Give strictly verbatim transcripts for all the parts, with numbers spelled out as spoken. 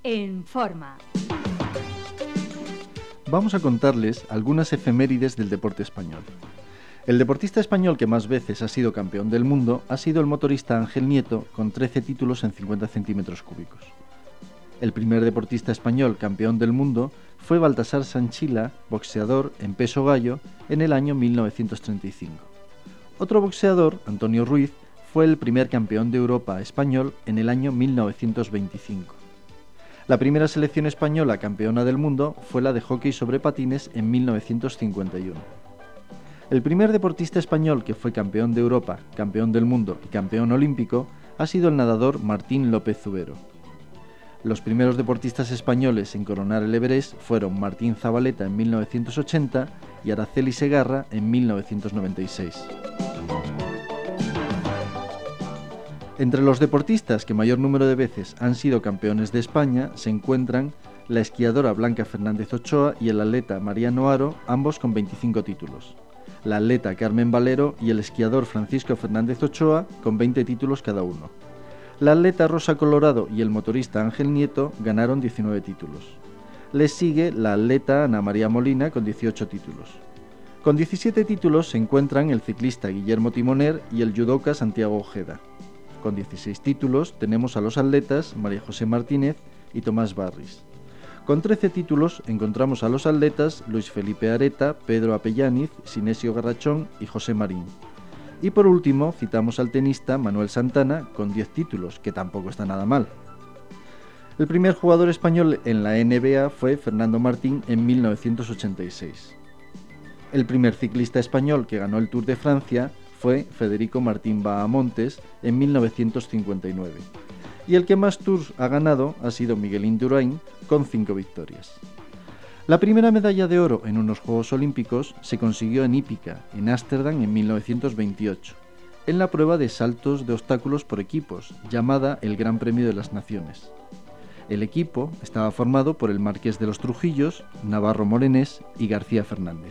en Forma. Vamos a contarles algunas efemérides del deporte español. El deportista español que más veces ha sido campeón del mundo ha sido el motorista Ángel Nieto, con trece títulos en cincuenta centímetros cúbicos. El primer deportista español campeón del mundo fue Baltasar Sanchila, boxeador en peso gallo, en el año mil novecientos treinta y cinco. Otro boxeador, Antonio Ruiz, fue el primer campeón de Europa español en el año mil novecientos veinticinco. La primera selección española campeona del mundo fue la de hockey sobre patines en mil novecientos cincuenta y uno. El primer deportista español que fue campeón de Europa, campeón del mundo y campeón olímpico ha sido el nadador Martín López Zubero. Los primeros deportistas españoles en coronar el Everest fueron Martín Zabaleta en mil novecientos ochenta y Araceli Segarra en mil novecientos noventa y seis. Entre los deportistas que mayor número de veces han sido campeones de España se encuentran la esquiadora Blanca Fernández Ochoa y el atleta Mariano Haro, ambos con veinticinco títulos. La atleta Carmen Valero y el esquiador Francisco Fernández Ochoa con veinte títulos cada uno. La atleta Rosa Colorado y el motorista Ángel Nieto ganaron diecinueve títulos. Les sigue la atleta Ana María Molina con dieciocho títulos. Con diecisiete títulos se encuentran el ciclista Guillermo Timoner y el judoka Santiago Ojeda. Con dieciséis títulos tenemos a los atletas María José Martínez y Tomás Barris. Con trece títulos encontramos a los atletas Luis Felipe Areta, Pedro Apellaniz, Sinesio Garrachón y José Marín. Y por último citamos al tenista Manuel Santana con diez títulos, que tampoco está nada mal. El primer jugador español en la N B A fue Fernando Martín en mil novecientos ochenta y seis. El primer ciclista español que ganó el Tour de Francia fue Federico Martín Bahamontes en mil novecientos cincuenta y nueve. Y el que más Tours ha ganado ha sido Miguel Indurain, con cinco victorias. La primera medalla de oro en unos Juegos Olímpicos se consiguió en Hípica, en Ámsterdam, en mil novecientos veintiocho, en la prueba de saltos de obstáculos por equipos, llamada el Gran Premio de las Naciones. El equipo estaba formado por el Marqués de los Trujillos, Navarro Morenés y García Fernández.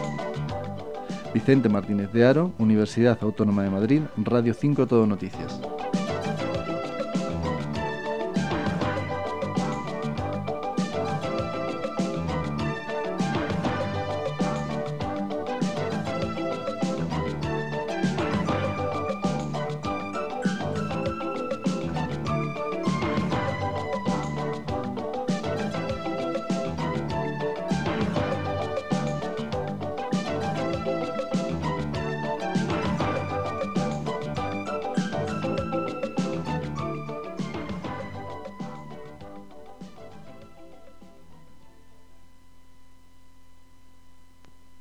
Vicente Martínez de Haro, Universidad Autónoma de Madrid, Radio cinco Todo Noticias.